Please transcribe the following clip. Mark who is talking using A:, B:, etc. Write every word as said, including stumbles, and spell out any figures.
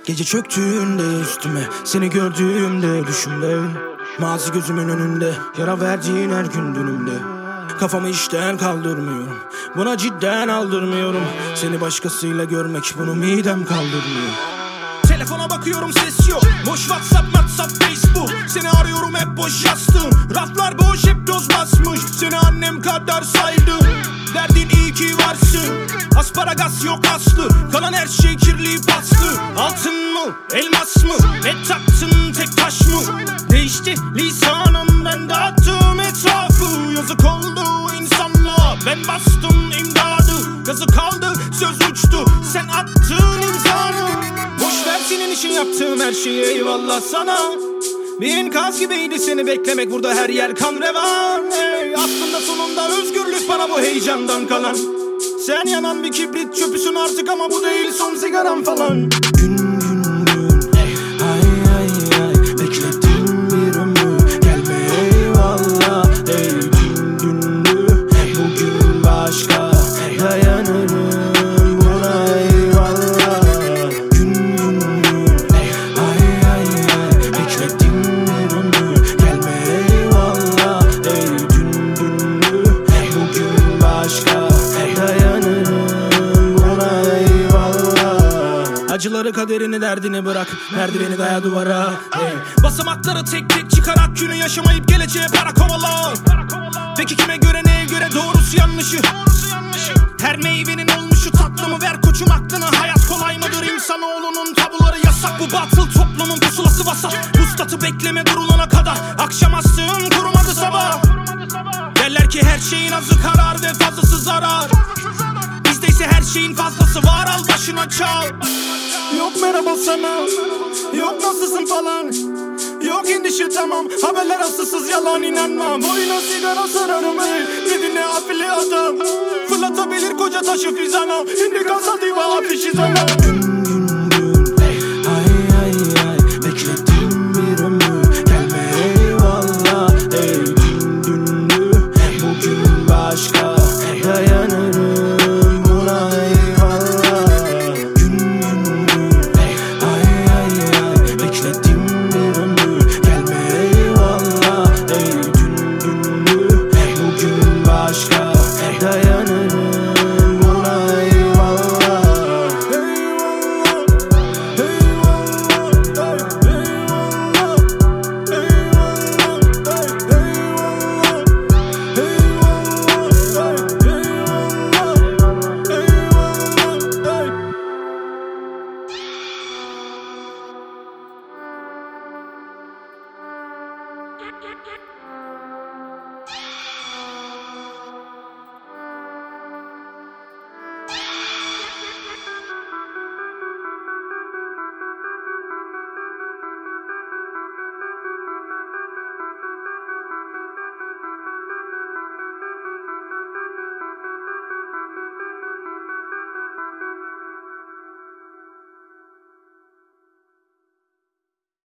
A: Gece çöktüğünde üstüme, seni gördüğümde düşümde, mazi gözümün önünde, yara verdiğin her gün dünümde. Kafamı işten kaldırmıyorum, buna cidden aldırmıyorum. Seni başkasıyla görmek, bunu midem kaldırmıyor. Telefona bakıyorum, ses yok. Boş WhatsApp, WhatsApp, Facebook. Seni arıyorum, hep boş yastığım. Raflar boş, hep doz basmış. Seni annem kadar saydım. Derdin iyi ki varsın. Asparagas yok aslı. Kalan her şey kirli paslı. Altın mı, elmas mı? Ne taktın, tek taş mı? Değişti lisanım, ben dağıttım etrafı. Yazık oldu insanlığa, ben bastım imdadı. Gazı kaldı, söz uçtu, sen attın imzanı. Boş ver senin için yaptığım her şeye eyvallah sana. Bir enkaz gibiydi seni beklemek, burada her yer kan revan. Hey, aslında sonunda özgürlük bana bu heyecandan kalan. Sen yanan bir kibrit çöpüsün artık ama bu değil son sigaram falan. Gün gün gün, ay ay ay, bekledim bir ömür, gelme eyvallah. Ey gün gündü, bugün başka, dayanırım buna eyvallah. Gün gün gün, ay ay ay, bekledim bir ömür, gelme eyvallah. Ey gün gündü, bugün başka, dayanırım buna eyvallah. Acıları, kaderini, derdini bırak, merdiveni daya duvara. Hey. Basamakları tek tek çıkarak günü yaşamayıp geleceğe para kovala. Peki kime göre, neye göre, doğrusu yanlışı? Her meyvenin olmuşu tatlı mı? Ver koçum aklını, hayat kolay mıdır? İnsanoğlunun tabuları yasak, bu batıl toplumun pusulası vasat. Vuslatı bekleme durulana kadar, akşam astığın kurumadı sabah. Derler ki her şeyin azı karar ve fazlası zarar. Bizdeyse her şeyin fazlası var, al başına çal. Yok merhaba sana, yok nasılsın falan. Yok endişe tamam, haberler asılsız yalan inanmam. Boyuna sigara sararım ey, dedi ne afili adam. Fırlatabilir koca taşı fizana, indi kasa diva afişi sana.